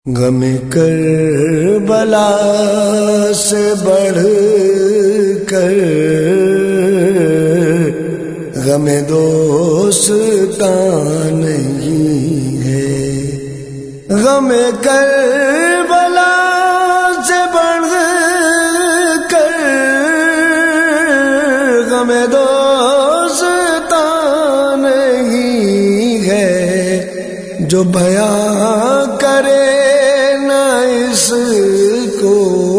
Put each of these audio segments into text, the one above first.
غم کربلا سے بڑھ کر غم دوستاں نہیں ہے۔ غم کربلا سے بڑھ کر غم دوستاں نہیں ہے، جو بیان کرے اس کو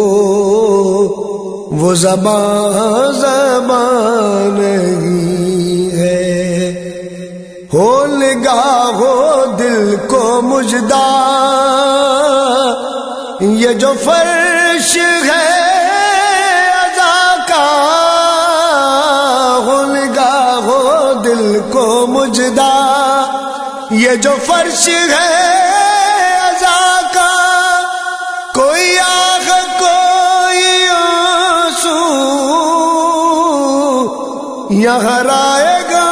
وہ زبان نہیں ہے۔ ہو نگاہ ہو دل کو مجدہ یہ جو فرش ہے عزا کا، ہو نگاہ ہو دل کو مجدہ یہ جو فرش ہے کوئی آہ کوئی آنسو یہاں رائے گا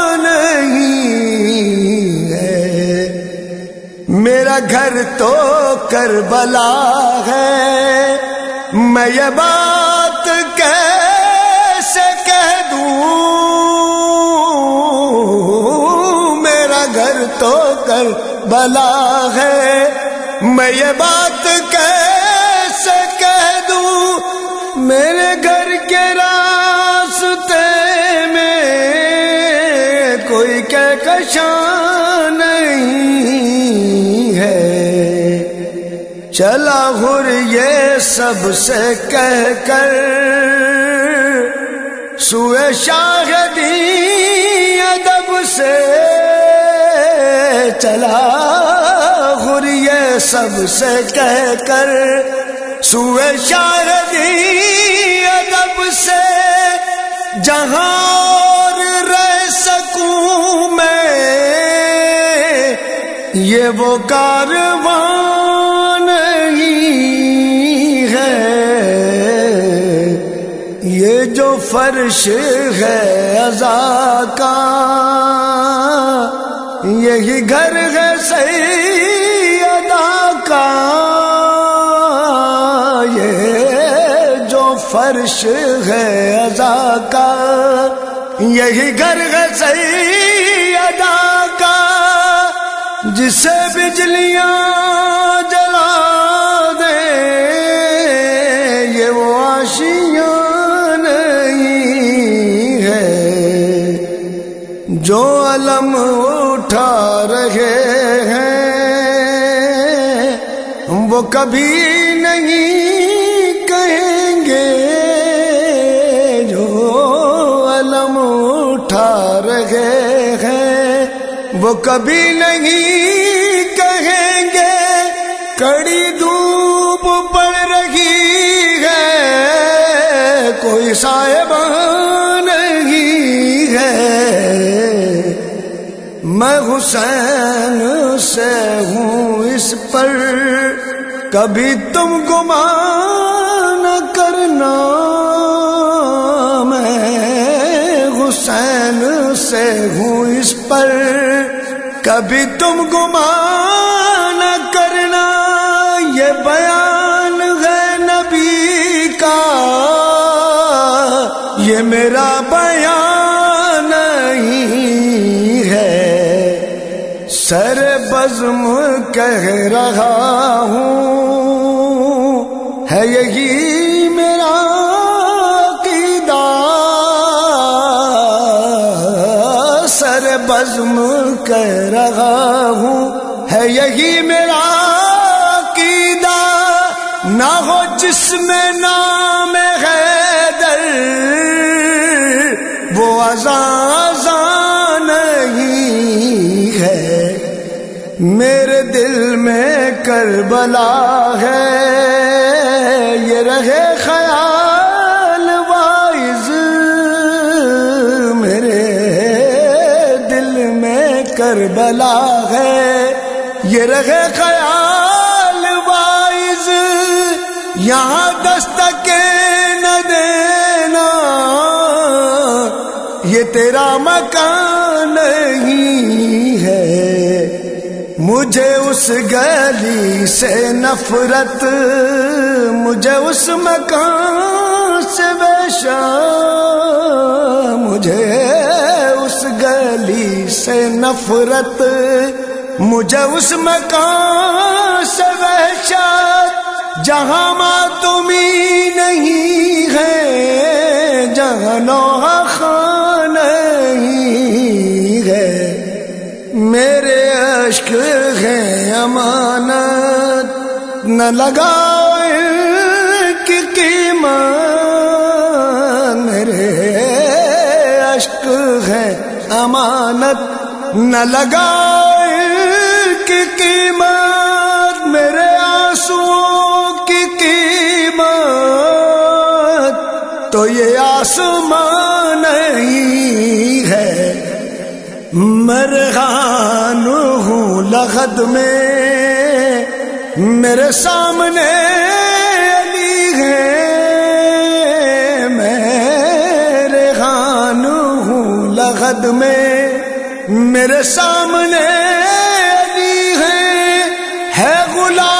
نہیں ہے۔ میرا گھر تو کربلا ہے، میں یہ بات کیسے کہہ دوں، میرا گھر تو کربلا ہے، میں یہ بات کیسے کہہ دوں، میرے گھر کے راستے میں کوئی کہکشاں نہیں ہے۔ چلا ہر یہ سب سے کہہ کر سوئے شاہدی ادب سے، چلا ہر یہ سب سے کہہ کر سوئے شاہدی ادب سے، جہاں اور رہ سکوں میں یہ وہ کارواں نہیں ہے۔ یہ جو فرش ہے عزا کا یہی گھر ہے سیدہ کا، یہ جو فرش ہے عزا کا یہی گھر ہے سیدہ کا، جسے بجلیاں جلا دے یہ وہ آشیاں نہیں ہے، جو علم اٹھا رہے ہیں وہ کبھی نہیں کہیں گے، جو علم اٹھا رہے ہیں وہ کبھی نہیں کہیں گے۔ کڑی دھوپ پڑ رہی ہے کوئی صاحبان نہیں ہے، میں حسین سے ہوں اس پر کبھی تم گمان نہ کرنا، میں حسین سے ہوں اس پر کبھی تم گمان نہ کرنا، یہ بیان ہے نبی کا یہ میرا بیان نہیں ہے۔ سر بزم کہہ رہا ہوں ہے یہی میرا عقیدہ، سر بزم کہہ رہا ہوں ہے یہی میرا عقیدہ، نہ ہو جس میں نام حیدر وہ عزا نہیں ہے، میرے دل میں کربلا ہے یہ رہے خیال وائز، میرے دل میں کربلا ہے یہ رہے خیال وائز، یہاں دستکیں نہ دینا یہ تیرا مکان نہیں ہے، مجھے اس گلی سے نفرت، مجھے اس مکان سے وحشت، مجھے اس گلی سے نفرت، مجھے اس مکان سے وحشت، جہاں ماتمی نہیں ہے، جہاں نوحہ خان نہیں ہے، میرے عشق ہے امانت، نہ لگاؤ کی قیمت، میرے عشق ہے امانت، نہ لگاؤ کی قیمت، میرے آنسوؤں کی قیمت تو یہ آسمان نہیں ہے، میں ریحان ہوں لغد میں، میرے سامنے علی ہے، میں ریحان ہوں لغد میں، میرے سامنے علی ہے غلام